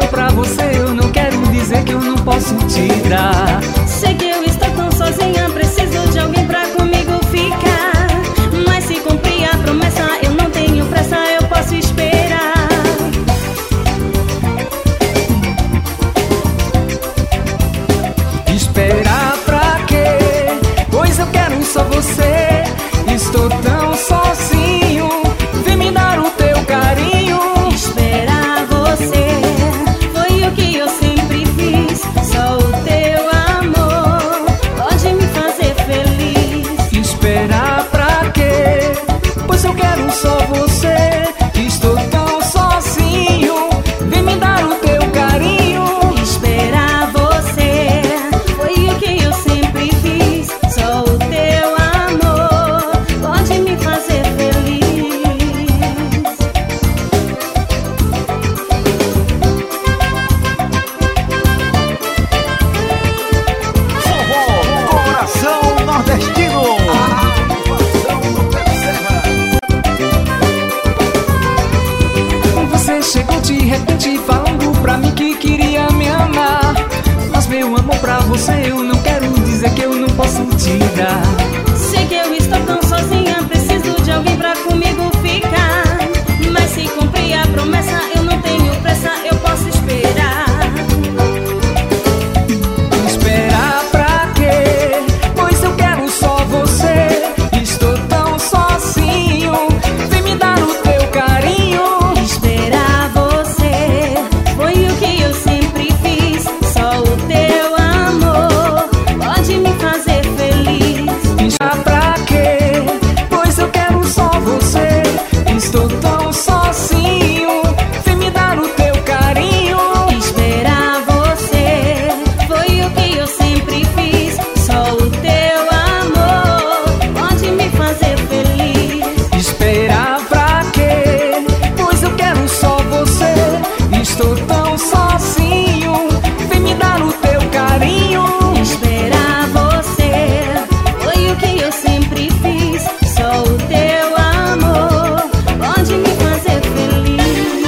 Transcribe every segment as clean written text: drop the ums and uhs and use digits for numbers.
amor pra você, eu não quero dizer que eu não posso te dar. Sei que eu estou tão sozinha, preciso de alguém pra comigo ficar. Mas se cumprir a promessa, eu não tenho pressa, eu posso esperar. Esperar pra quê? Pois eu quero só você. Estou tão sozinho, vem me dar o teu carinho. Esperar você foi o que eu sempre fiz. Só o teu amor pode me fazer feliz. Esperar pra quê? Pois eu quero só você. Estou tão sozinho, vem me dar o teu carinho. Esperar você foi o que eu sempre fiz. Só o teu amor pode me fazer feliz. Forró Coração Nordestino. Você chegou de repente falando pra mim que queria me amar. Mas meu amor pra você, eu não quero dizer que eu não posso te dar. Sei que eu estou tão sozinha, preciso de alguém pra comigo ficar. Mas se cumprir a promessa, eu não tenho pressa, eu posso esperar. Esperar pra quê? Pois eu quero só você. Estou tão sozinho, vem me dar o teu carinho. Esperar você foi o que eu sempre fiz. Só o teu amor pode me fazer feliz. Esperar pra quê? Pois eu quero só você. Estou tão sozinho, vem me dar o teu carinho. Esperar você foi o que eu sempre fiz. Só o teu amor pode me fazer feliz. Esperar pra quê? Pois eu quero só você. Estou tão sozinho, vem me dar o teu carinho. Esperar você foi o que eu sempre fiz. Só o teu amor pode me fazer feliz.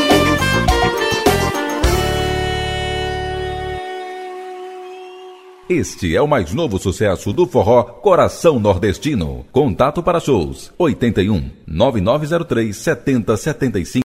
Este é o mais novo sucesso do forró Coração Nordestino. Contato para shows 81 9903 7075.